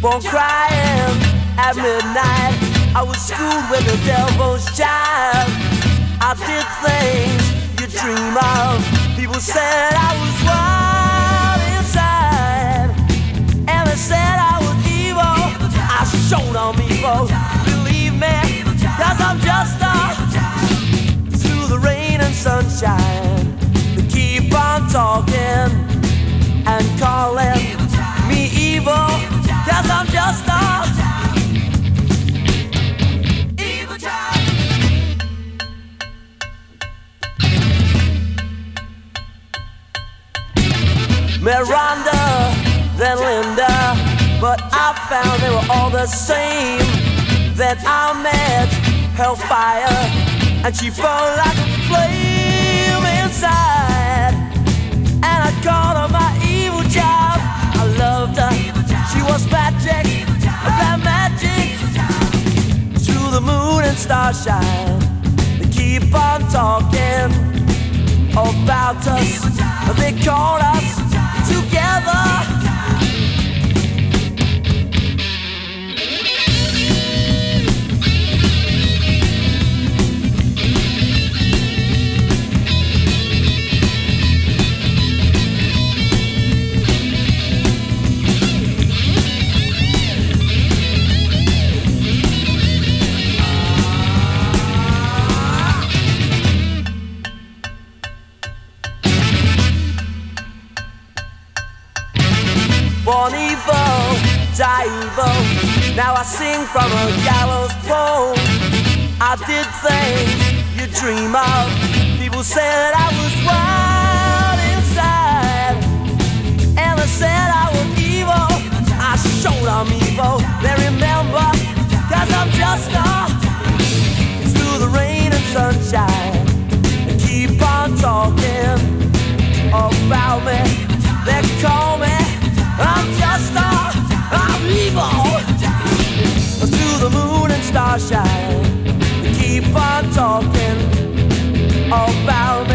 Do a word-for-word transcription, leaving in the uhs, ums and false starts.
born crying at midnight. I was schooled with the devil's child. I did things you dream of. People said I was wild inside, and they said I was evil. I showed them evil, believe me, cause I'm just a through the rain and sunshine. They keep on talking and calling me evil, cause I'm just a evil child. Miranda, then Linda, but I found they were all the same. Then I met Hellfire, and she burned like a flame inside, and I called her my evil child. I loved her, she was magic, that magic. Through the moon and starshine, they keep on talking about us. They called us together. Born evil, die evil. Now I sing from a gallows pole. I did things you dream of. People said I was wild inside, and they said I was evil. I showed them evil. They remember, cause I'm just a through the rain and sunshine. They keep on talking about me. They call me I'm just a, I'm evil. Through the moon and starshine, they keep on talking about